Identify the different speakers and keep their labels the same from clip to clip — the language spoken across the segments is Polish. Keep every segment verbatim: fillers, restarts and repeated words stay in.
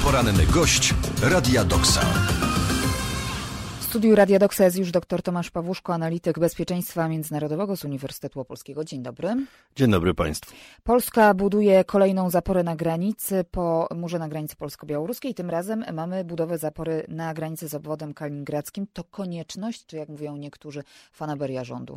Speaker 1: Poranny gość Radia Doksa.
Speaker 2: W studiu Radia Doksa jest już dr Tomasz Pawłuszko, analityk bezpieczeństwa międzynarodowego z Uniwersytetu Opolskiego. Dzień dobry.
Speaker 3: Dzień dobry Państwu.
Speaker 2: Polska buduje kolejną zaporę na granicy po murze na granicy polsko-białoruskiej. Tym razem mamy budowę zapory na granicy z obwodem kaliningradzkim. To konieczność, czy jak mówią niektórzy, fanaberia rządu?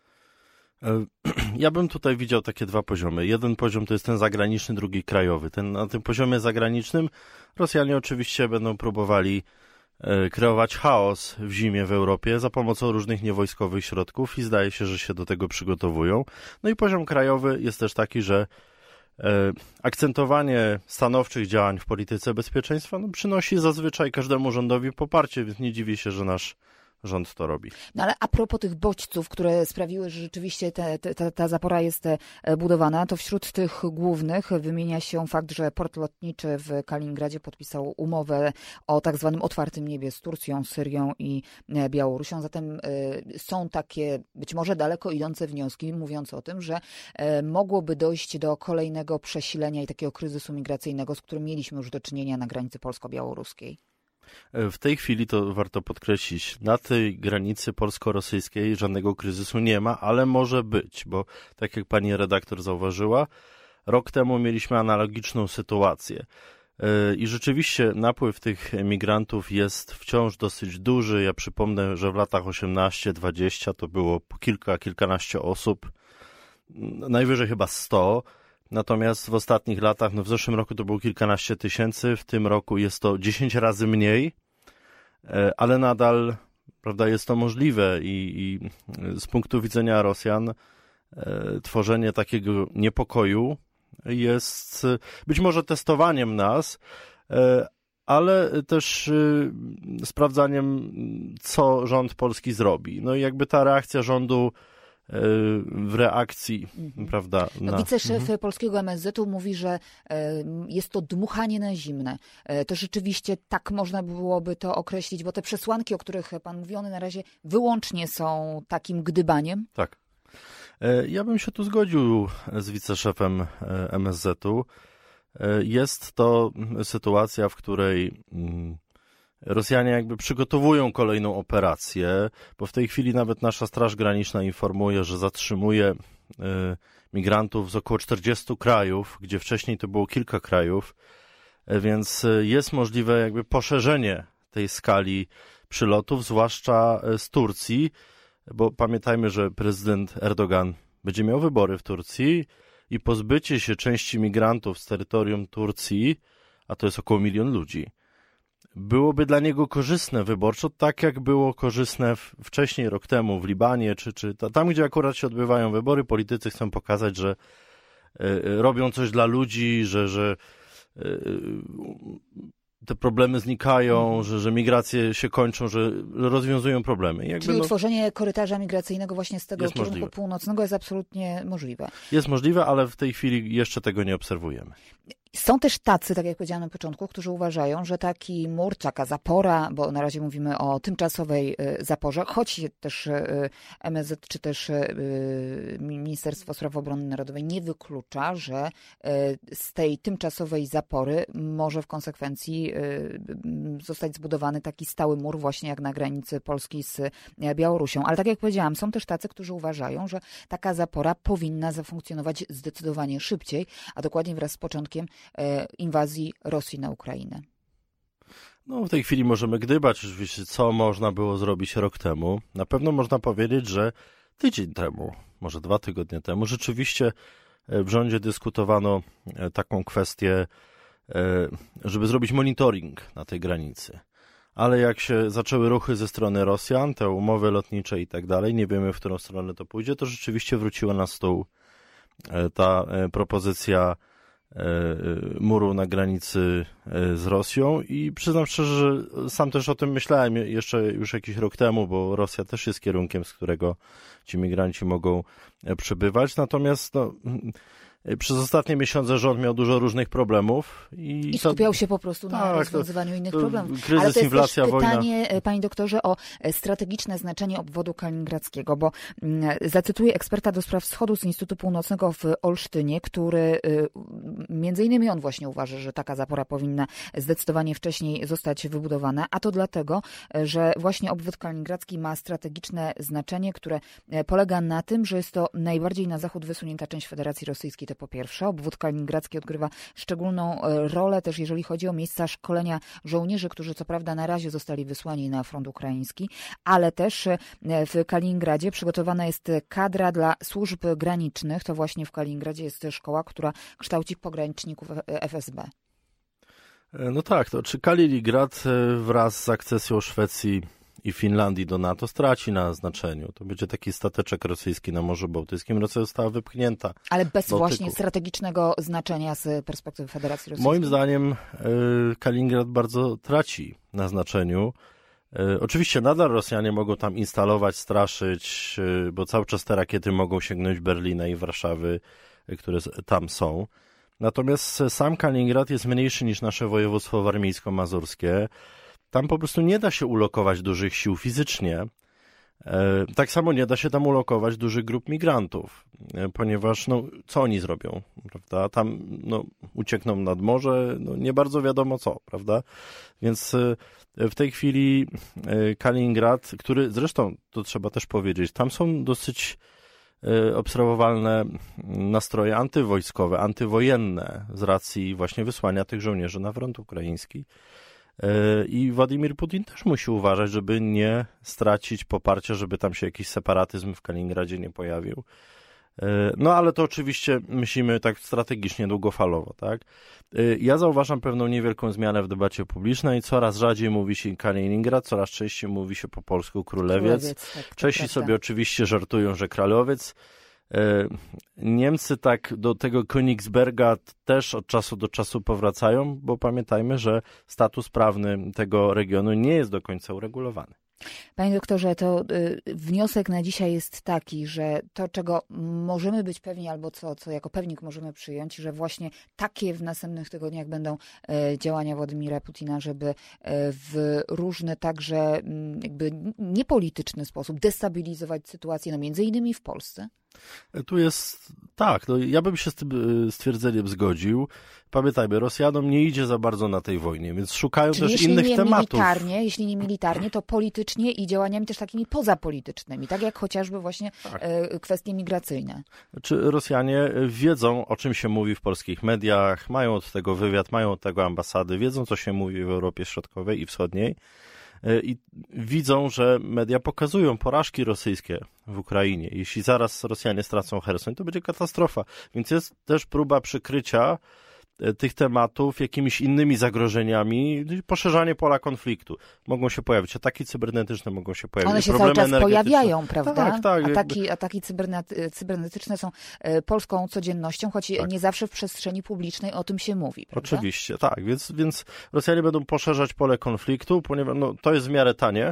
Speaker 3: Ja bym tutaj widział takie dwa poziomy. Jeden poziom to jest ten zagraniczny, drugi krajowy. Ten, na tym poziomie zagranicznym Rosjanie oczywiście będą próbowali e, kreować chaos w zimie w Europie za pomocą różnych niewojskowych środków i zdaje się, że się do tego przygotowują. No i poziom krajowy jest też taki, że e, akcentowanie stanowczych działań w polityce bezpieczeństwa no, przynosi zazwyczaj każdemu rządowi poparcie, więc nie dziwię się, że nasz rząd to robi.
Speaker 2: No ale a propos tych bodźców, które sprawiły, że rzeczywiście te, te, ta, ta zapora jest budowana, to wśród tych głównych wymienia się fakt, że port lotniczy w Kaliningradzie podpisał umowę o tak zwanym otwartym niebie z Turcją, Syrią i Białorusią. Zatem y, są takie być może daleko idące wnioski mówiące o tym, że y, mogłoby dojść do kolejnego przesilenia i takiego kryzysu migracyjnego, z którym mieliśmy już do czynienia na granicy polsko-białoruskiej.
Speaker 3: W tej chwili to warto podkreślić, na tej granicy polsko-rosyjskiej żadnego kryzysu nie ma, ale może być, bo tak jak pani redaktor zauważyła, rok temu mieliśmy analogiczną sytuację. I rzeczywiście napływ tych migrantów jest wciąż dosyć duży. Ja przypomnę, że w latach osiemnaście dwadzieścia to było po kilka, kilkanaście osób, najwyżej chyba sto. Natomiast w ostatnich latach, no w zeszłym roku to było kilkanaście tysięcy, w tym roku jest to dziesięć razy mniej, ale nadal, prawda, jest to możliwe i, i z punktu widzenia Rosjan tworzenie takiego niepokoju jest być może testowaniem nas, ale też sprawdzaniem, co rząd polski zrobi. No i jakby ta reakcja rządu w reakcji, mhm. prawda?
Speaker 2: Na... No, wiceszef mhm. polskiego M S Z-u mówi, że jest to dmuchanie na zimne. To rzeczywiście tak można byłoby to określić, bo te przesłanki, o których pan mówi, one na razie wyłącznie są takim gdybaniem.
Speaker 3: Tak. Ja bym się tu zgodził z wiceszefem M S Z-u. Jest to sytuacja, w której Rosjanie jakby przygotowują kolejną operację, bo w tej chwili nawet nasza Straż Graniczna informuje, że zatrzymuje y, migrantów z około czterdziestu krajów, gdzie wcześniej to było kilka krajów, y, więc jest możliwe jakby poszerzenie tej skali przylotów, zwłaszcza z Turcji, bo pamiętajmy, że prezydent Erdogan będzie miał wybory w Turcji i pozbycie się części migrantów z terytorium Turcji, a to jest około milion ludzi, byłoby dla niego korzystne wyborczo, tak jak było korzystne w, wcześniej, rok temu w Libanie, czy, czy tam, gdzie akurat się odbywają wybory, politycy chcą pokazać, że y, robią coś dla ludzi, że, że y, te problemy znikają, mhm. że, że migracje się kończą, że rozwiązują problemy. Jakby,
Speaker 2: Czyli
Speaker 3: no,
Speaker 2: utworzenie korytarza migracyjnego właśnie z tego kierunku
Speaker 3: możliwe.
Speaker 2: północnego jest absolutnie możliwe.
Speaker 3: Jest możliwe, ale w tej chwili jeszcze tego nie obserwujemy.
Speaker 2: Są też tacy, tak jak powiedziałam na początku, którzy uważają, że taki mur, taka zapora, bo na razie mówimy o tymczasowej zaporze, choć też M S Z czy też Ministerstwo Spraw Obrony Narodowej nie wyklucza, że z tej tymczasowej zapory może w konsekwencji zostać zbudowany taki stały mur właśnie jak na granicy Polski z Białorusią. Ale tak jak powiedziałam, są też tacy, którzy uważają, że taka zapora powinna zafunkcjonować zdecydowanie szybciej, a dokładnie wraz z początkiem inwazji Rosji na Ukrainę.
Speaker 3: No w tej chwili możemy gdybać oczywiście, co można było zrobić rok temu. Na pewno można powiedzieć, że tydzień temu, może dwa tygodnie temu, rzeczywiście w rządzie dyskutowano taką kwestię, żeby zrobić monitoring na tej granicy. Ale jak się zaczęły ruchy ze strony Rosjan, te umowy lotnicze i tak dalej, nie wiemy, w którą stronę to pójdzie, to rzeczywiście wróciła na stół ta propozycja muru na granicy z Rosją i przyznam szczerze, że sam też o tym myślałem jeszcze już jakiś rok temu, bo Rosja też jest kierunkiem, z którego ci migranci mogą przebywać. Natomiast no, Przez ostatnie miesiące rząd miał dużo różnych problemów. I,
Speaker 2: I skupiał to, się po prostu na tak, rozwiązywaniu to, innych to problemów.
Speaker 3: Kryzys,
Speaker 2: Ale to jest
Speaker 3: inflacja,
Speaker 2: też pytanie,
Speaker 3: wojna.
Speaker 2: Panie doktorze, o strategiczne znaczenie obwodu kaliningradzkiego, bo zacytuję eksperta do spraw wschodu z Instytutu Północnego w Olsztynie, który między innymi on właśnie uważa, że taka zapora powinna zdecydowanie wcześniej zostać wybudowana, a to dlatego, że właśnie obwód kaliningradzki ma strategiczne znaczenie, które polega na tym, że jest to najbardziej na zachód wysunięta część Federacji Rosyjskiej, to po pierwsze. Obwód kaliningradzki odgrywa szczególną rolę też, jeżeli chodzi o miejsca szkolenia żołnierzy, którzy co prawda na razie zostali wysłani na front ukraiński, ale też w Kaliningradzie przygotowana jest kadra dla służb granicznych. To właśnie w Kaliningradzie jest szkoła, która kształci pograniczników F S B.
Speaker 3: No tak, to czy Kaliningrad wraz z akcesją Szwecji i Finlandii do NATO straci na znaczeniu. To będzie taki stateczek rosyjski na Morzu Bałtyckim. Rosja została wypchnięta.
Speaker 2: Ale bez
Speaker 3: Bałtyku. Właśnie
Speaker 2: strategicznego znaczenia z perspektywy Federacji Rosyjskiej.
Speaker 3: Moim zdaniem y, Kaliningrad bardzo traci na znaczeniu. Y, oczywiście nadal Rosjanie mogą tam instalować, straszyć, y, bo cały czas te rakiety mogą sięgnąć Berlina i Warszawy, y, które tam są. Natomiast sam Kaliningrad jest mniejszy niż nasze województwo warmińsko-mazurskie. Tam po prostu nie da się ulokować dużych sił fizycznie. Tak samo nie da się tam ulokować dużych grup migrantów, ponieważ no, co oni zrobią, prawda? Tam no, uciekną nad morze, no, nie bardzo wiadomo co, prawda? Więc w tej chwili Kaliningrad, który zresztą, to trzeba też powiedzieć, tam są dosyć obserwowalne nastroje antywojskowe, antywojenne z racji właśnie wysłania tych żołnierzy na front ukraiński. I Władimir Putin też musi uważać, żeby nie stracić poparcia, żeby tam się jakiś separatyzm w Kaliningradzie nie pojawił. No ale to oczywiście myślimy tak strategicznie, długofalowo, tak? Ja zauważam pewną niewielką zmianę w debacie publicznej. Coraz rzadziej mówi się Kaliningrad, coraz częściej mówi się po polsku Królewiec. Królewiec tak, Czesi sobie oczywiście żartują, że Kralowiec. Niemcy tak do tego Königsberga też od czasu do czasu powracają, bo pamiętajmy, że status prawny tego regionu nie jest do końca uregulowany.
Speaker 2: Panie doktorze, to y, wniosek na dzisiaj jest taki, że to, czego możemy być pewni, albo co, co jako pewnik możemy przyjąć, że właśnie takie w następnych tygodniach będą y, działania Władimira Putina, żeby y, w różny także y, jakby niepolityczny sposób destabilizować sytuację, no między innymi w Polsce.
Speaker 3: Tu jest, tak, no ja bym się z tym stwierdzeniem zgodził. Pamiętajmy, Rosjanom nie idzie za bardzo na tej wojnie, więc szukają
Speaker 2: Czyli
Speaker 3: też innych
Speaker 2: nie
Speaker 3: tematów.
Speaker 2: Militarnie, jeśli nie militarnie, to politycznie i działaniami też takimi pozapolitycznymi, tak jak chociażby właśnie tak. e, kwestie migracyjne.
Speaker 3: Czy Rosjanie wiedzą, o czym się mówi w polskich mediach, mają od tego wywiad, mają od tego ambasady, wiedzą, co się mówi w Europie Środkowej i Wschodniej. I widzą, że media pokazują porażki rosyjskie w Ukrainie. Jeśli zaraz Rosjanie stracą Cherson, to będzie katastrofa. Więc jest też próba przykrycia tych tematów jakimiś innymi zagrożeniami, poszerzanie pola konfliktu. Mogą się pojawić ataki cybernetyczne, mogą się pojawić
Speaker 2: One się
Speaker 3: problemy
Speaker 2: cały czas pojawiają, prawda?
Speaker 3: Tak, tak.
Speaker 2: Ataki, ataki cybernetyczne są polską codziennością, choć tak. nie zawsze w przestrzeni publicznej o tym się mówi, prawda?
Speaker 3: Oczywiście, tak. Więc, więc Rosjanie będą poszerzać pole konfliktu, ponieważ no, to jest w miarę tanie,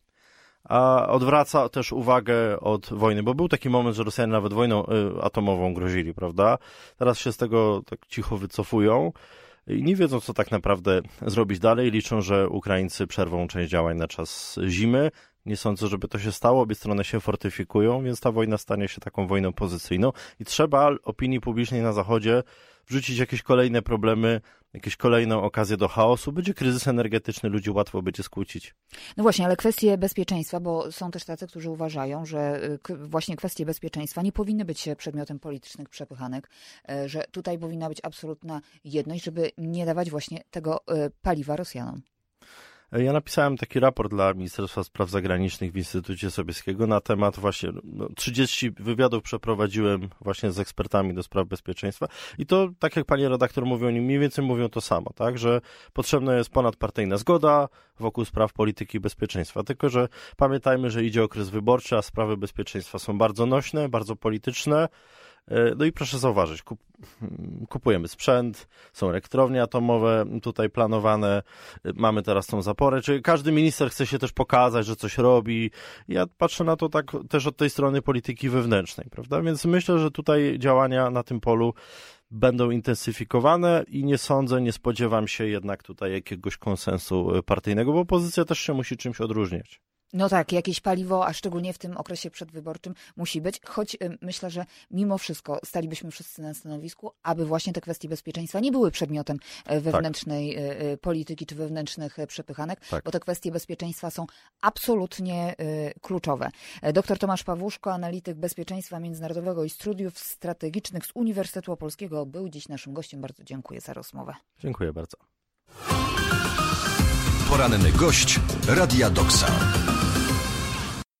Speaker 3: a odwraca też uwagę od wojny, bo był taki moment, że Rosjanie nawet wojną y, atomową grozili, prawda? Teraz się z tego tak cicho wycofują i nie wiedzą, co tak naprawdę zrobić dalej. Liczą, że Ukraińcy przerwą część działań na czas zimy. Nie sądzę, żeby to się stało. Obie strony się fortyfikują, więc ta wojna stanie się taką wojną pozycyjną i trzeba opinii publicznej na Zachodzie wrzucić jakieś kolejne problemy, jakieś kolejną okazję do chaosu. Będzie kryzys energetyczny, ludzi łatwo będzie skłócić.
Speaker 2: No właśnie, ale kwestie bezpieczeństwa, bo są też tacy, którzy uważają, że właśnie kwestie bezpieczeństwa nie powinny być przedmiotem politycznych przepychanek, że tutaj powinna być absolutna jedność, żeby nie dawać właśnie tego paliwa Rosjanom.
Speaker 3: Ja napisałem taki raport dla Ministerstwa Spraw Zagranicznych w Instytucie Sobieskiego na temat właśnie, no, trzydzieści wywiadów przeprowadziłem właśnie z ekspertami do spraw bezpieczeństwa i to, tak jak pani redaktor mówi, oni mniej więcej mówią to samo, tak, że potrzebna jest ponadpartyjna zgoda wokół spraw polityki bezpieczeństwa, tylko że pamiętajmy, że idzie okres wyborczy, a sprawy bezpieczeństwa są bardzo nośne, bardzo polityczne No i proszę zauważyć, kup, kupujemy sprzęt, są elektrownie atomowe tutaj planowane, mamy teraz tą zaporę, czyli każdy minister chce się też pokazać, że coś robi. Ja patrzę na to tak też od tej strony polityki wewnętrznej, prawda? Więc myślę, że tutaj działania na tym polu będą intensyfikowane i nie sądzę, nie spodziewam się jednak tutaj jakiegoś konsensu partyjnego, bo opozycja też się musi czymś odróżniać.
Speaker 2: No tak, jakieś paliwo, a szczególnie w tym okresie przedwyborczym musi być, choć y, myślę, że mimo wszystko stalibyśmy wszyscy na stanowisku, aby właśnie te kwestie bezpieczeństwa nie były przedmiotem y, wewnętrznej tak. y, polityki czy wewnętrznych y, przepychanek, tak. bo te kwestie bezpieczeństwa są absolutnie y, kluczowe. Doktor Tomasz Pawłuszko, analityk bezpieczeństwa międzynarodowego i studiów strategicznych z Uniwersytetu Opolskiego, był dziś naszym gościem. Bardzo dziękuję za rozmowę.
Speaker 3: Dziękuję bardzo.
Speaker 1: Poranny gość Radia Doksa.